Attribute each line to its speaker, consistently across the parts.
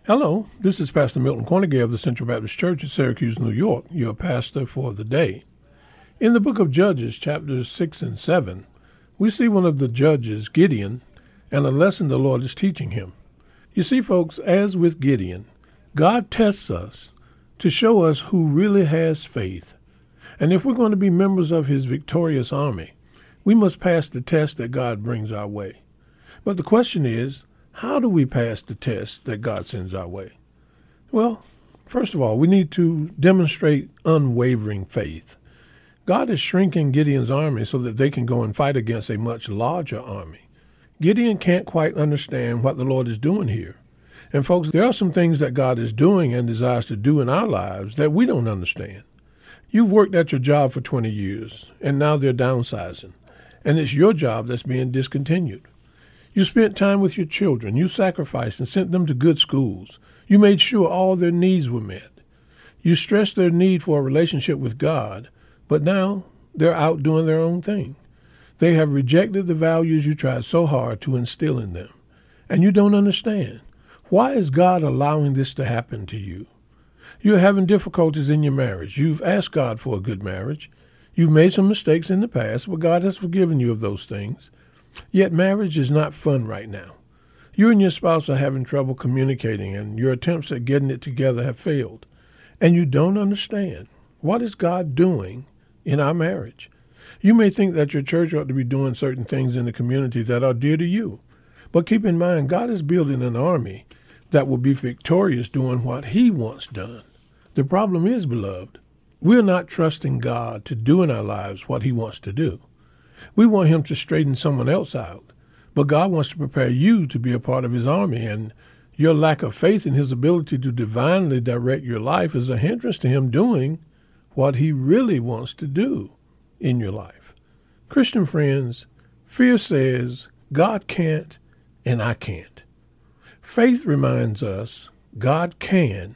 Speaker 1: Hello, this is Pastor Milton Cornegay of the Central Baptist Church in Syracuse, New York, your pastor for the day. In the book of Judges, chapters 6 and 7, we see one of the judges, Gideon, and a lesson the Lord is teaching him. You see, folks, as with Gideon, God tests us to show us who really has faith. And if we're going to be members of his victorious army, we must pass the test that God brings our way. But the question is, how do we pass the test that God sends our way? Well, first of all, we need to demonstrate unwavering faith. God is shrinking Gideon's army so that they can go and fight against a much larger army. Gideon can't quite understand what the Lord is doing here. And folks, there are some things that God is doing and desires to do in our lives that we don't understand. You've worked at your job for 20 years, and now they're downsizing, and it's your job that's being discontinued. You spent time with your children. You sacrificed and sent them to good schools. You made sure all their needs were met. You stressed their need for a relationship with God, but now they're out doing their own thing. They have rejected the values you tried so hard to instill in them. And you don't understand. Why is God allowing this to happen to you? You're having difficulties in your marriage. You've asked God for a good marriage. You've made some mistakes in the past, but God has forgiven you of those things. Yet marriage is not fun right now. You and your spouse are having trouble communicating, and your attempts at getting it together have failed. And you don't understand. What is God doing in our marriage? You may think that your church ought to be doing certain things in the community that are dear to you. But keep in mind, God is building an army that will be victorious doing what he wants done. The problem is, beloved, we're not trusting God to do in our lives what he wants to do. We want him to straighten someone else out, but God wants to prepare you to be a part of his army, and your lack of faith in his ability to divinely direct your life is a hindrance to him doing what he really wants to do in your life. Christian friends, fear says, God can't and I can't. Faith reminds us God can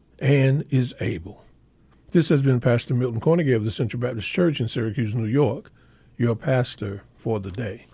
Speaker 1: and is able. This has been Pastor Milton Cornegay of the Central Baptist Church in Syracuse, New York, your pastor for the day.